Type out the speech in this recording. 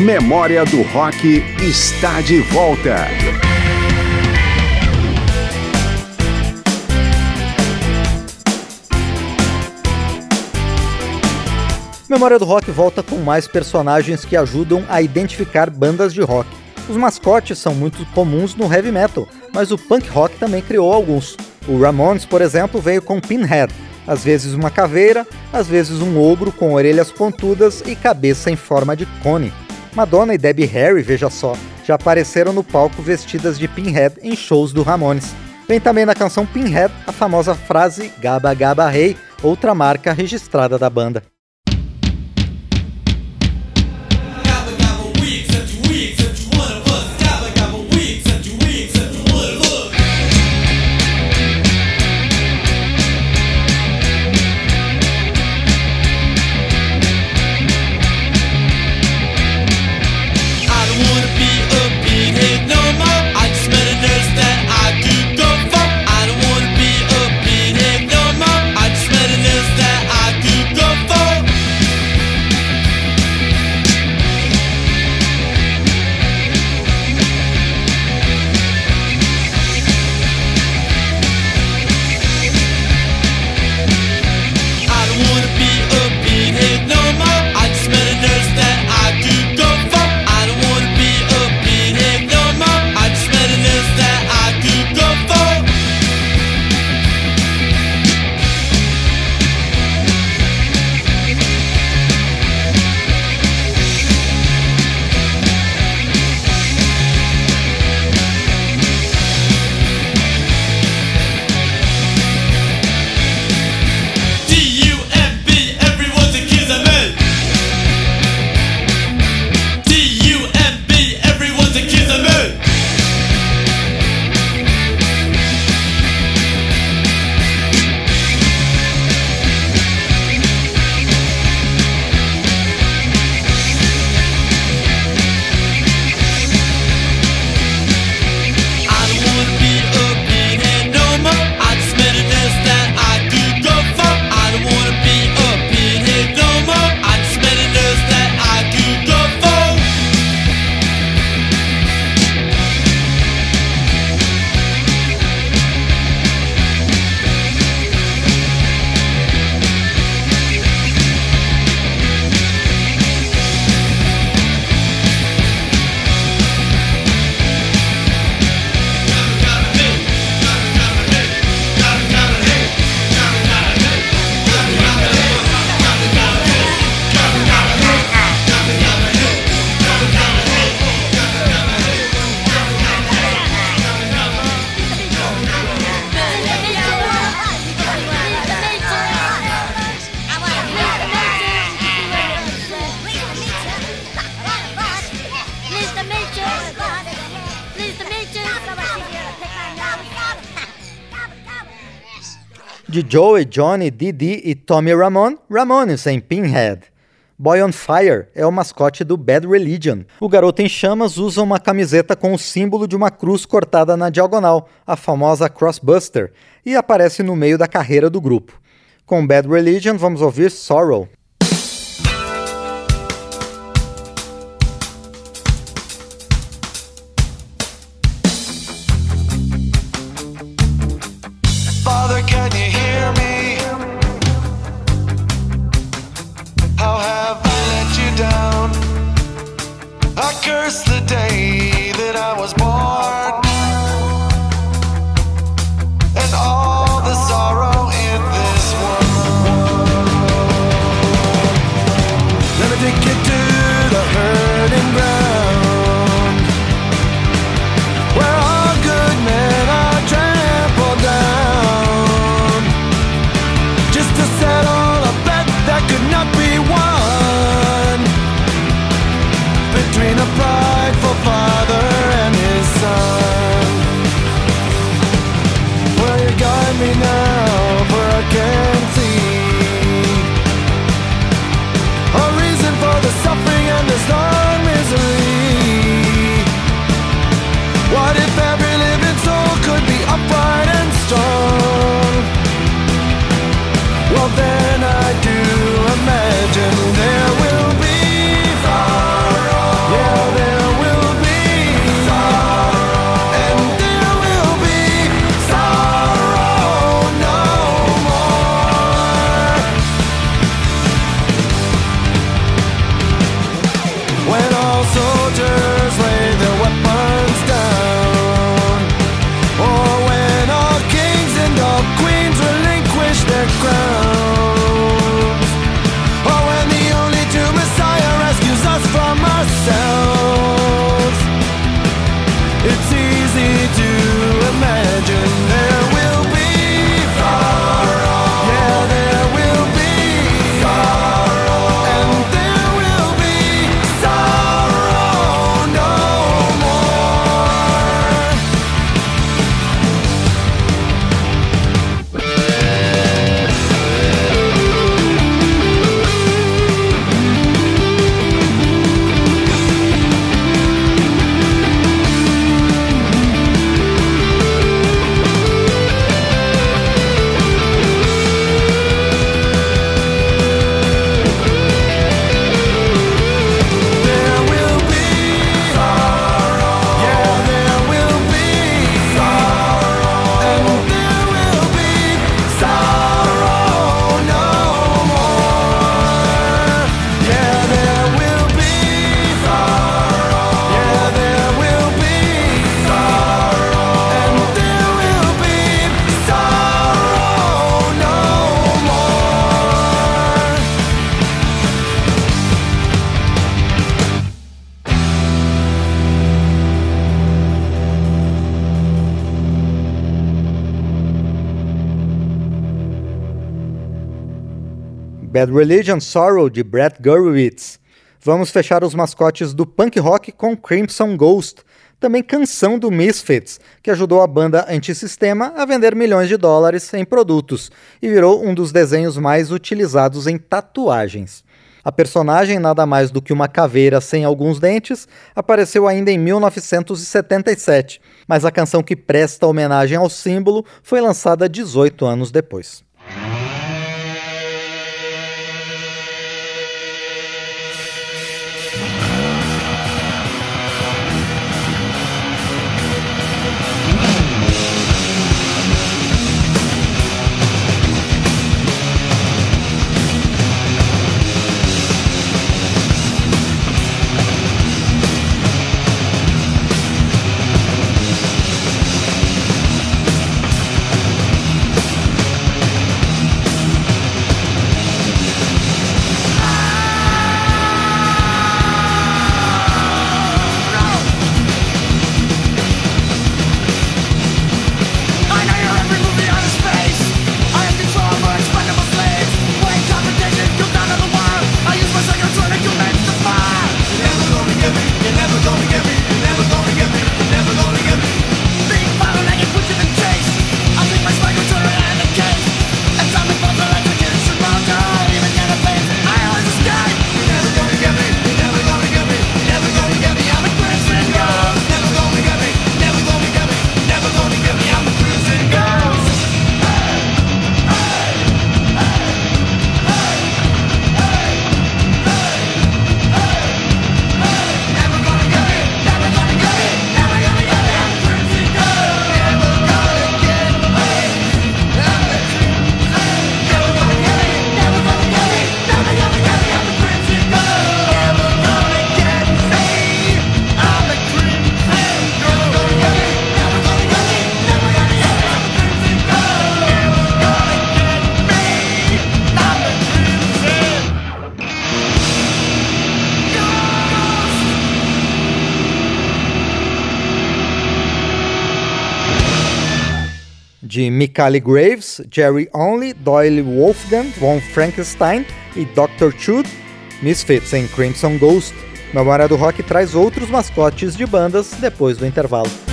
Memória do Rock está de volta. Memória do Rock volta com mais personagens que ajudam a identificar bandas de rock. Os mascotes são muito comuns no heavy metal, mas o punk rock também criou alguns. O Ramones, por exemplo, veio com Pinhead, às vezes uma caveira, às vezes um ogro com orelhas pontudas e cabeça em forma de cone. Madonna e Debbie Harry, veja só, já apareceram no palco vestidas de Pinhead em shows do Ramones. Vem também na canção Pinhead a famosa frase Gabba Gabba Hey, outra marca registrada da banda. De Joey, Johnny, Dee e Tommy Ramone, Ramones em Pinhead. Boy on Fire é o mascote do Bad Religion. O garoto em chamas usa uma camiseta com o símbolo de uma cruz cortada na diagonal, a famosa Crossbuster, e aparece no meio da carreira do grupo. Com Bad Religion vamos ouvir Sorrow. Curse the day that I was born and all the sorrow in this world. Bad Religion Sorrow, de Brett Gurewitz. Vamos fechar os mascotes do punk rock com Crimson Ghost, também canção do Misfits, que ajudou a banda Antissistema a vender milhões de dólares em produtos e virou um dos desenhos mais utilizados em tatuagens. A personagem, nada mais do que uma caveira sem alguns dentes, apareceu ainda em 1977, mas a canção que presta homenagem ao símbolo foi lançada 18 anos depois. De Michael Graves, Jerry Only, Doyle Wolfgang, Von Frankenstein e Dr. Chud, Misfits em Crimson Ghost. Memória do Rock traz outros mascotes de bandas depois do intervalo.